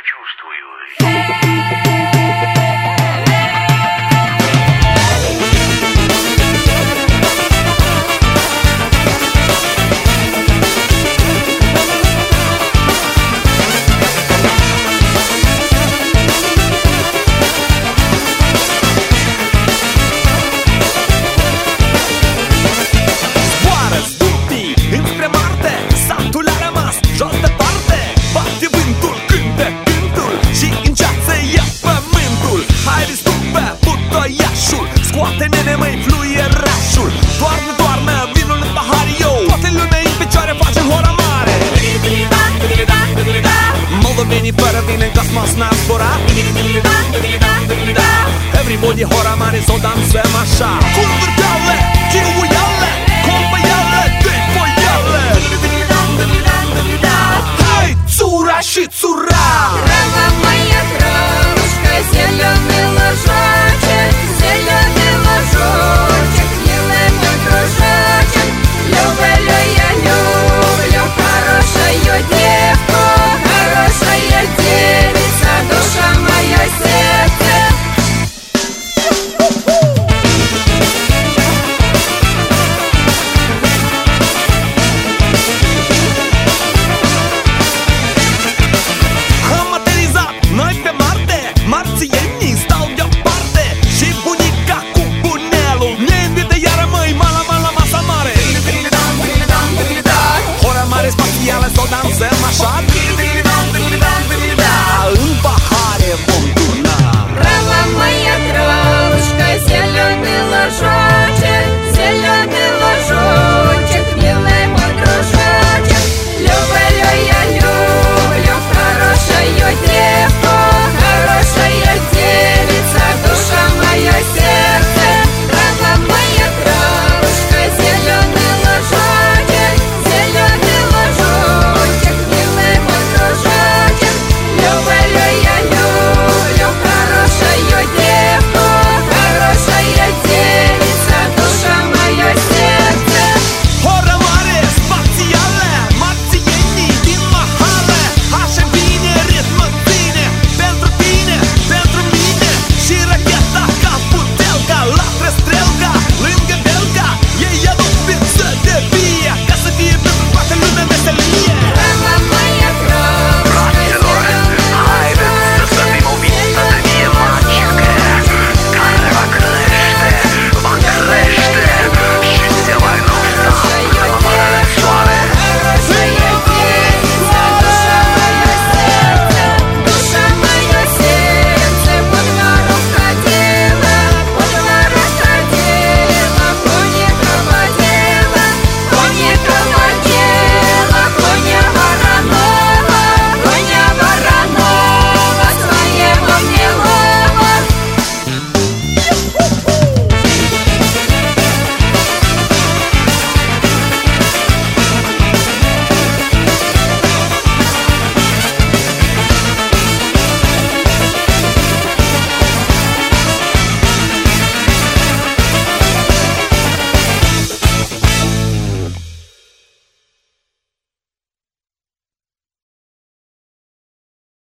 почувствую. Scoate nene, măi, fluierașul. Doarnă, doarnă, vinul în pahar, yo. Toate lumea în picioare, facem hora mare. Moldovenii fără vin în cosmos n-ar zbura. Everybody hora mare, s-o dansăm așa. Cu vârteale, chiuiale, compăiale, dei-foiale. Hai, țura și țura. Трава моя крошка, зеленый ложочек, зеленый ложочек, милый мой дружочек. Люблю я, люблю хорошую девку, хорошая девица, душа моя, сердце. Am aterizat noi pe Marte, marțienii stau deoparte. Și bunica cu bunelul ne invită iară, măi, la masa mare. Hora mare spațială, s-o dansăm așa.